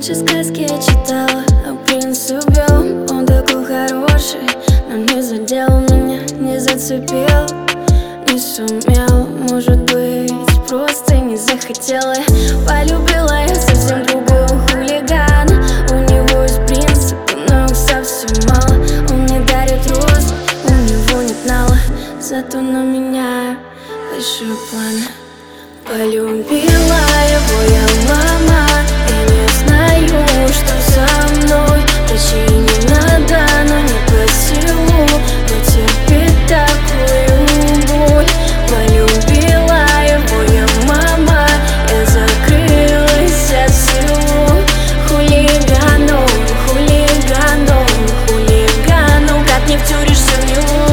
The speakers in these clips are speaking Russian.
Раньше сказки я читала, а принц убил. Он такой хороший, но не задел меня, не зацепил, не сумел. Может быть, просто не захотела. Полюбила я совсем другого хулигана. У него есть принципы, но их совсем мало. Он не дарит роз, у него нет нала, зато на меня большие планы. Полюбила его я, мама. Я не знаю, что со мной. Врачей не надо, но не по силу потерпеть такую боль. Полюбила его я, мама. Я закрылась от всего. Хулигану, хулигану, хулигану. Как не втюришься в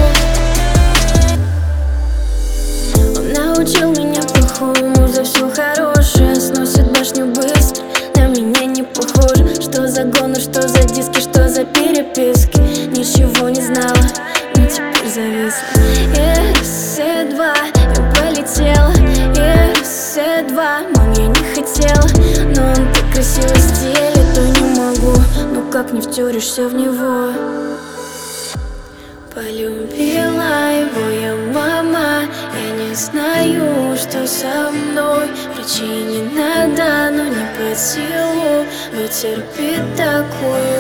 него. Он научил меня плохому за все хорошее. Сносит башню быстро, на меня не похоже. Что за гонор, что за диски, что за переписки. Ничего не знала, но теперь зависла. Е-2, я полетела. Е-2, мам, я не хотела, но он так красиво стелит, то не могу. Ну как не втюришься в него. Полюбила его я, мама. Я не знаю, что со мной. Врачей не надо, но не по силу вытерпеть такую